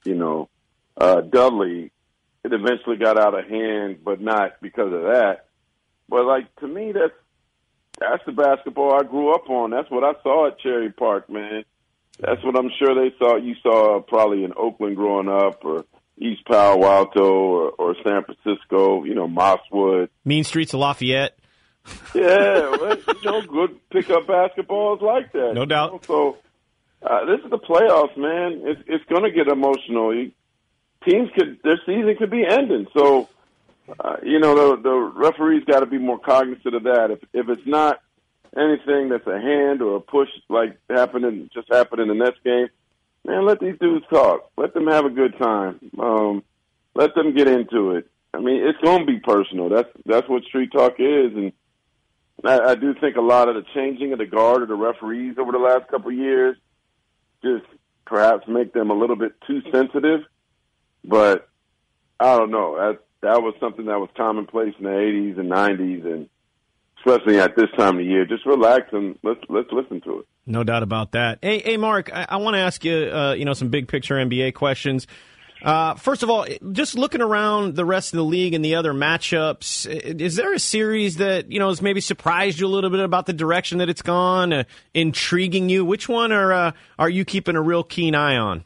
Dudley. It eventually got out of hand, but not because of that. But, to me, that's the basketball I grew up on. That's what I saw at Cherry Park, man. That's what I'm sure they saw. You saw probably in Oakland growing up, or East Palo Alto, or San Francisco. Mosswood, Mean Streets of Lafayette. Yeah, good pickup basketball is like that. No doubt. So this is the playoffs, man. It's going to get emotional. Their season could be ending. So. The referees got to be more cognizant of that. If it's not anything that's a hand or a push like happened in the Nets game, man, let these dudes talk. Let them have a good time. Let them get into it. It's going to be personal. That's what street talk is, and I do think a lot of the changing of the guard of the referees over the last couple of years just perhaps make them a little bit too sensitive. But I don't know. That was something that was commonplace in the 80s and 90s, and especially at this time of the year. Just relax and let's listen to it. No doubt about that. Hey, Mark, I want to ask you, some big picture NBA questions. First of all, just looking around the rest of the league and the other matchups, is there a series that, has maybe surprised you a little bit about the direction that it's gone, intriguing you? Which one are you keeping a real keen eye on?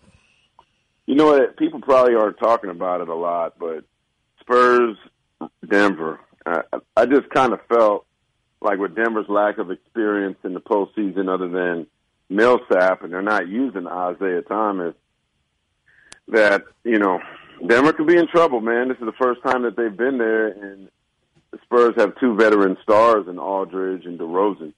People probably aren't talking about it a lot, but Spurs, Denver. I just kind of felt like with Denver's lack of experience in the postseason other than Millsap, and they're not using Isaiah Thomas, that, Denver could be in trouble, man. This is the first time that they've been there, and the Spurs have two veteran stars in Aldridge and DeRozan.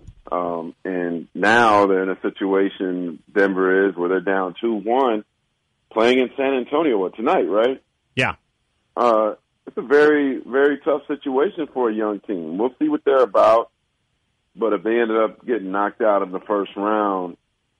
And now they're in a situation, Denver is, where they're down 2-1, playing in San Antonio tonight, right? Yeah. It's a very, very tough situation for a young team. We'll see what they're about. But if they ended up getting knocked out in the first round,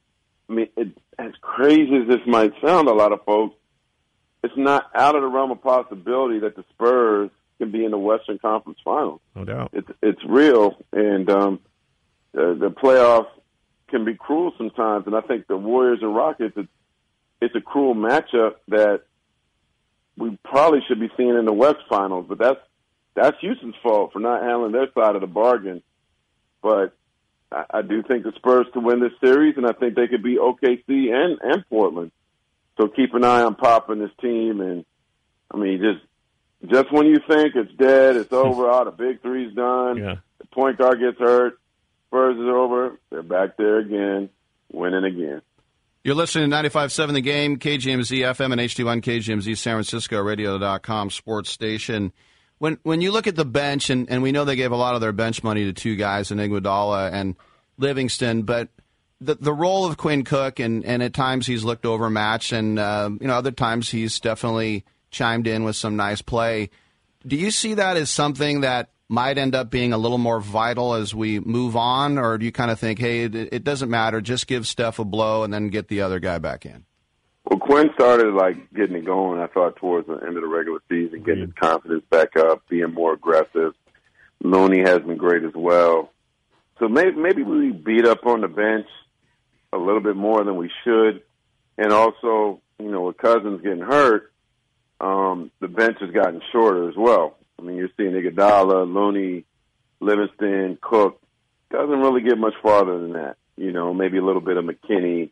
I mean, as crazy as this might sound to a lot of folks, it's not out of the realm of possibility that the Spurs can be in the Western Conference Finals. No doubt. It's real, and the playoffs can be cruel sometimes. And I think the Warriors and Rockets, it's a cruel matchup that we probably should be seeing in the West Finals. But that's Houston's fault for not handling their side of the bargain. But I do think the Spurs could win this series, and I think they could beat OKC and Portland. So keep an eye on Pop and his team. And, I mean, just when you think it's dead, it's over, the big three's done, the point guard gets hurt, Spurs is over, they're back there again, winning again. You're listening to 95.7 The Game, KGMZ FM and HD1 KGMZ San Francisco Radio.com sports station. When you look at the bench, and we know they gave a lot of their bench money to two guys, in Iguodala and Livingston, but the role of Quinn Cook, and at times he's looked overmatched, and other times he's definitely chimed in with some nice play. Do you see that as something that might end up being a little more vital as we move on, or do you kind of think, hey, it doesn't matter, just give Steph a blow and then get the other guy back in? Well, Quinn started getting it going, I thought, towards the end of the regular season, getting his confidence back up, being more aggressive. Looney has been great as well. So maybe we beat up on the bench a little bit more than we should. And also, with Cousins getting hurt, the bench has gotten shorter as well. I mean, you're seeing Iguodala, Looney, Livingston, Cook. Doesn't really get much farther than that. Maybe a little bit of McKinney.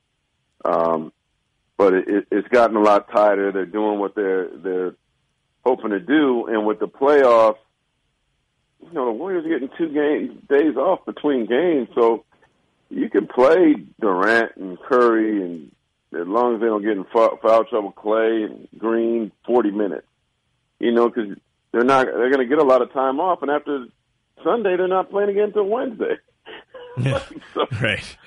But it's gotten a lot tighter. They're doing what they're hoping to do. And with the playoffs, the Warriors are getting 2 days off between games. So you can play Durant and Curry, and as long as they don't get in foul trouble, Clay and Green, 40 minutes. Because they're going to get a lot of time off. And after Sunday, they're not playing again until Wednesday. Right.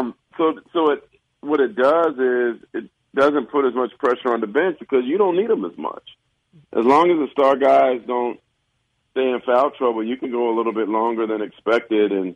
What it does is it doesn't put as much pressure on the bench because you don't need them as much. As long as the star guys don't stay in foul trouble, you can go a little bit longer than expected, and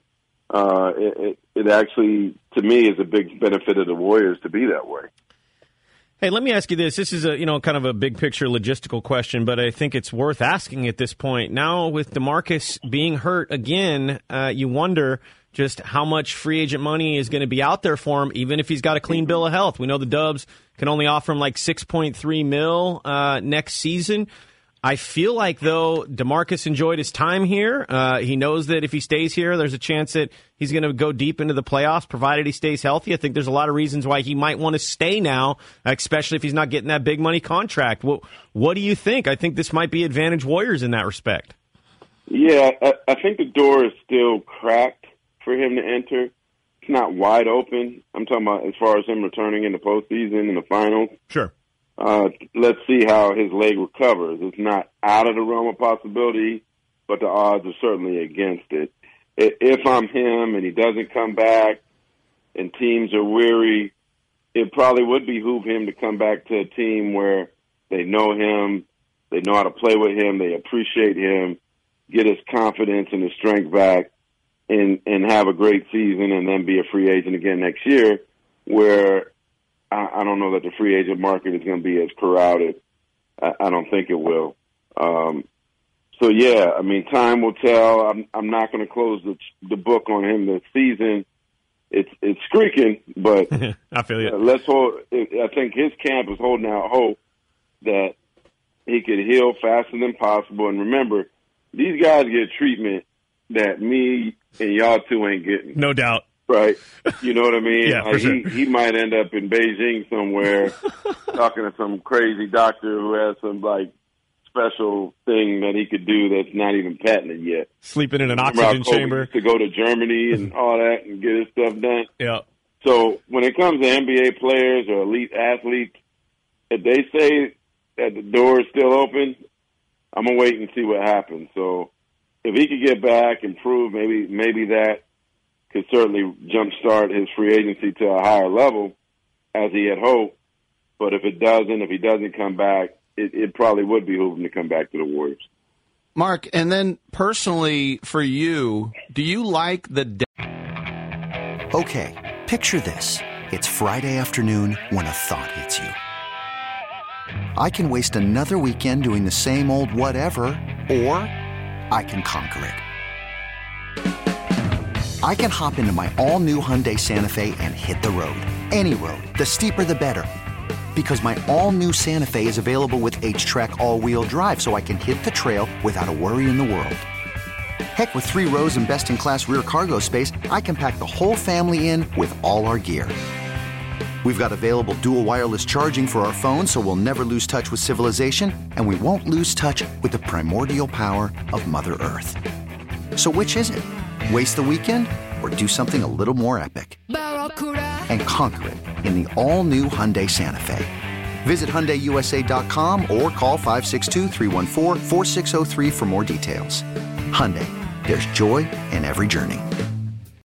it actually, to me, is a big benefit of the Warriors to be that way. Hey, let me ask you this. This is a kind of a big picture logistical question, but I think it's worth asking at this point. Now, with DeMarcus being hurt again, you wonder just how much free agent money is going to be out there for him, even if he's got a clean bill of health. We know the Dubs can only offer him like $6.3 million next season. I feel like, though, DeMarcus enjoyed his time here. He knows that if he stays here, there's a chance that he's going to go deep into the playoffs, provided he stays healthy. I think there's a lot of reasons why he might want to stay now, especially if he's not getting that big money contract. What do you think? I think this might be advantage Warriors in that respect. Yeah, I think the door is still cracked for him to enter. It's not wide open. I'm talking about as far as him returning in the postseason, in the finals. Sure. Let's see how his leg recovers. It's not out of the realm of possibility, but the odds are certainly against it. If I'm him and he doesn't come back and teams are weary, it probably would behoove him to come back to a team where they know him, they know how to play with him, they appreciate him, get his confidence and his strength back, and have a great season, and then be a free agent again next year, where I don't know that the free agent market is going to be as crowded. I don't think it will. So, yeah, I mean, time will tell. I'm not going to close the book on him this season. It's squeaking, but I feel you. Let's hold. I think his camp is holding out hope that he could heal faster than possible. And remember, these guys get treatment that me and y'all two ain't getting. No doubt. Right. You know what I mean? Yeah, for sure. He might end up in Beijing somewhere talking to some crazy doctor who has some, special thing that he could do that's not even patented yet. Sleeping in an oxygen chamber. To go to Germany and all that and get his stuff done. Yeah. So when it comes to NBA players or elite athletes, if they say that the door is still open, I'm going to wait and see what happens. So if he could get back and prove maybe that could certainly jumpstart his free agency to a higher level as he had hoped. But if he doesn't come back, it probably would behoove him to come back to the Warriors. Mark, and then personally for you, do you like the... Okay, picture this. It's Friday afternoon when a thought hits you. I can waste another weekend doing the same old whatever, or I can conquer it. I can hop into my all-new Hyundai Santa Fe and hit the road. Any road. The steeper, the better. Because my all-new Santa Fe is available with H-Track all-wheel drive, so I can hit the trail without a worry in the world. Heck, with 3 rows and best-in-class rear cargo space, I can pack the whole family in with all our gear. We've got available dual wireless charging for our phones, so we'll never lose touch with civilization, and we won't lose touch with the primordial power of Mother Earth. So which is it? Waste the weekend or do something a little more epic? And conquer it in the all-new Hyundai Santa Fe. Visit HyundaiUSA.com or call 562-314-4603 for more details. Hyundai, there's joy in every journey.